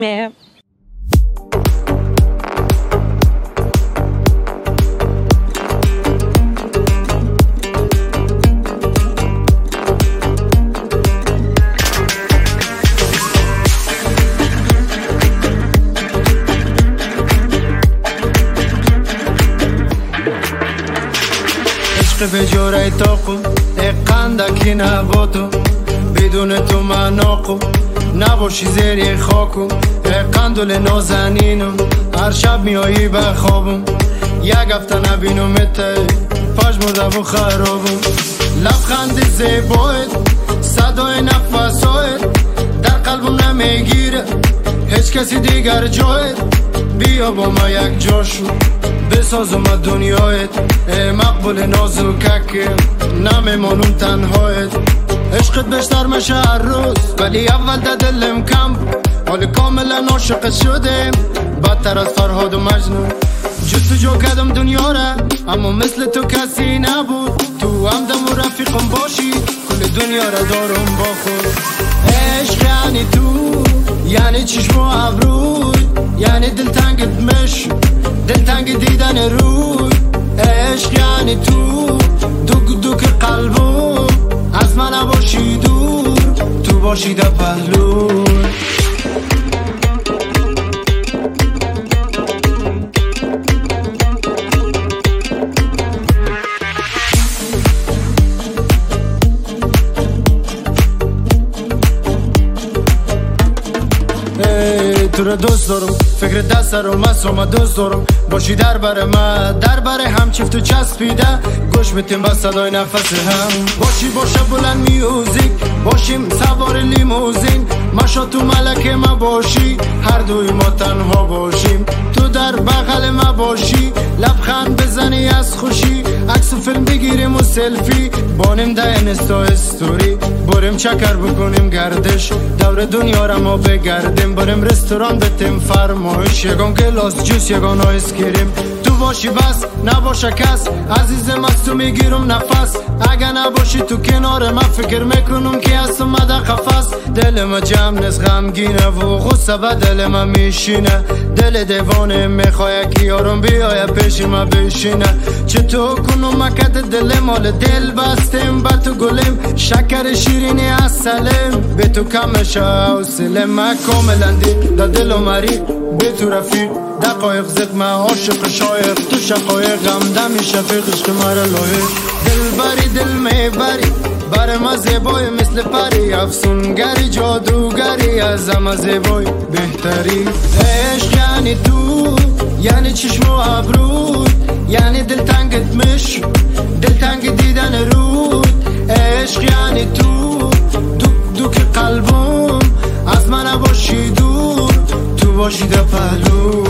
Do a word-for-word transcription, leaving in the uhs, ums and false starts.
Yeah. به جوره تاقو اقندکی نباتو بدون تو من آقو نباشی زیر خاکو اقندل نازنینو هر شب میایی به خوابم یک هفته نبینم ته پشم و خرابم لبخند زیبایت صدای نفسایت در قلبم نمیگیره هیچ کسی دیگر جایت بیا با ما یک جاشو بسازم دنیایت مقبول نازوکک نمیمانم تنهایت عشقت بیشتر میشه هر روز ولی اول ده دلم کم حال کاملا عاشق شدم بدتر از فرهاد و مجنون جستجو کردم دنیا را اما مثل تو کسی نبود تو همدم و رفیقم باشی کل دنیا را دارم با خود عشق یعنی تو یعنی چشم و ابروی یعنی دلتنگت مش دلتنگ دیدن روی عشق یعنی تو دوک دوک قلبم از من نباشی دور تو باشی در پهلو تو رو دوست دارم فکر دست رو مصرم دوست دارم باشی در بر من در بر هم چفت و چسبیده گوش میتیم با صدای نفس هم باشی باشه بلند میوزیک باشیم سوار لیموزین ماشا تو ملکه ما باشی هر دوی ما تنها باشیم تو در بغل ما باشی لبخند بزنی از خوشی عکس و فیلم بگیریم و سلفی بانیم ده اینستا استوری بریم چکر بکنیم گردش دور دنیا را ما بگردیم بریم رستوران بتیم فرمایش یگان گلاس جوس یگان آیس کریم تو باشی بس نباشه کس عزیزم از تو میگیرم نفس اگه نباشی تو کنار من فکر میکنم که از اومده قفس دل ما جمع نیست غمگینه و غصه به دل ما میشینه دل دیوانه میخواه که یارم بیایه پیش ما بشینه چطور کنم مکت دل مال دل بستیم با تو گلیم شکر شیرینی از سلم به تو کمشه و سلم ما کاملا دی دا دل و مری به تو رفیق دقایق زد ما عاشق شایق تو شقایق غمدمی شفیق عشق مرا لایق دل بری دل میبری بر ما زیبای مثل پری افسونگری جادوگری از همه زیبای بهتری عشق یعنی تو یعنی چشم و ابروی یعنی دلتنگت مش دلتنگ دیدن رود عشق یعنی تو دوک دوک قلبم از من نباشی دور تو باشی در پهلو